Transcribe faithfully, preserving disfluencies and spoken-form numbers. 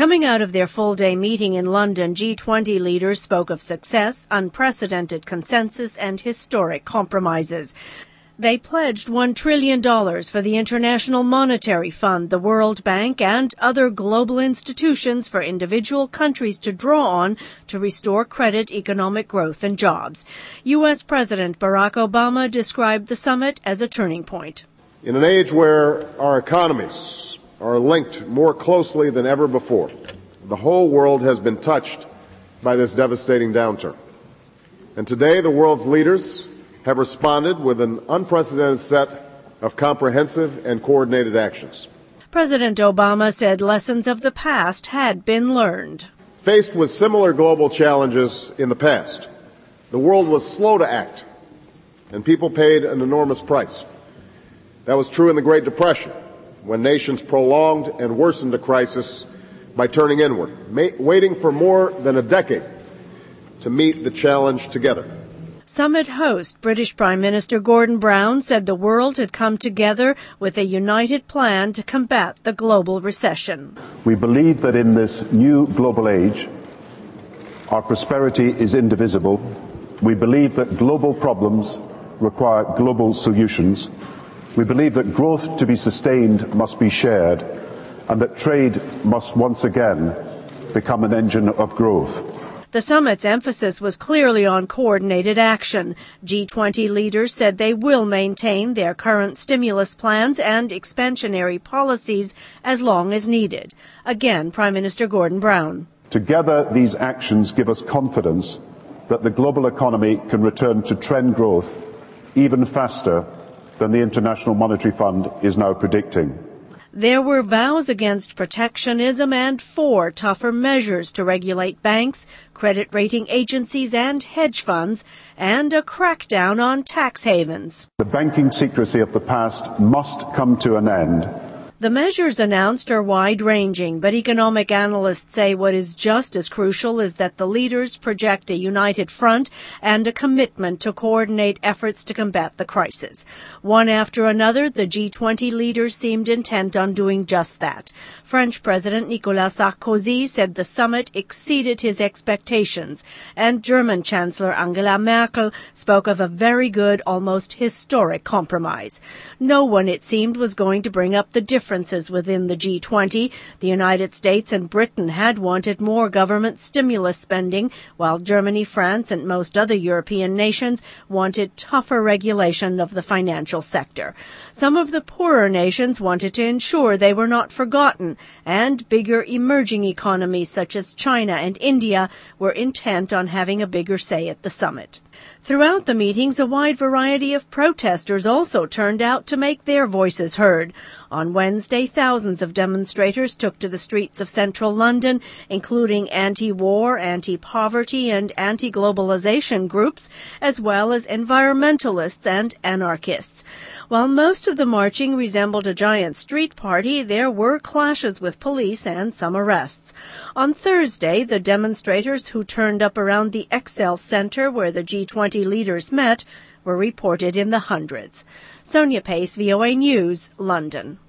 Coming out of their full-day meeting in London, G twenty leaders spoke of success, unprecedented consensus, and historic compromises. They pledged one trillion dollars for the International Monetary Fund, the World Bank, and other global institutions for individual countries to draw on to restore credit, economic growth, and jobs. U S President Barack Obama described the summit as a turning point. In an age where our economies are linked more closely than ever before, the whole world has been touched by this devastating downturn. And today, the world's leaders have responded with an unprecedented set of comprehensive and coordinated actions. President Obama said lessons of the past had been learned. Faced with similar global challenges in the past, the world was slow to act, and people paid an enormous price. That was true in the Great Depression, when nations prolonged and worsened a crisis by turning inward, ma- waiting for more than a decade to meet the challenge together. Summit host British Prime Minister Gordon Brown said the world had come together with a united plan to combat the global recession. We believe that in this new global age, our prosperity is indivisible. We believe that global problems require global solutions. We believe that growth to be sustained must be shared, and that trade must once again become an engine of growth. The summit's emphasis was clearly on coordinated action. G twenty leaders said they will maintain their current stimulus plans and expansionary policies as long as needed. Again, Prime Minister Gordon Brown. Together, these actions give us confidence that the global economy can return to trend growth even faster than the International Monetary Fund is now predicting. There were vows against protectionism and for tougher measures to regulate banks, credit rating agencies, and hedge funds, and a crackdown on tax havens. The banking secrecy of the past must come to an end. The measures announced are wide-ranging, but economic analysts say what is just as crucial is that the leaders project a united front and a commitment to coordinate efforts to combat the crisis. One after another, the G twenty leaders seemed intent on doing just that. French President Nicolas Sarkozy said the summit exceeded his expectations, and German Chancellor Angela Merkel spoke of a very good, almost historic compromise. No one, it seemed, was going to bring up the difference within the G twenty. The United States and Britain had wanted more government stimulus spending, while Germany, France, and most other European nations wanted tougher regulation of the financial sector. Some of the poorer nations wanted to ensure they were not forgotten, and bigger emerging economies such as China and India were intent on having a bigger say at the summit. Throughout the meetings, a wide variety of protesters also turned out to make their voices heard. On Wednesday, thousands of demonstrators took to the streets of central London, including anti-war, anti-poverty, and anti-globalization groups, as well as environmentalists and anarchists. While most of the marching resembled a giant street party, there were clashes with police and some arrests. On Thursday, the demonstrators who turned up around the Excel Center where the G twenty leaders met were reported in the hundreds. Sonia Pace, V O A News, London.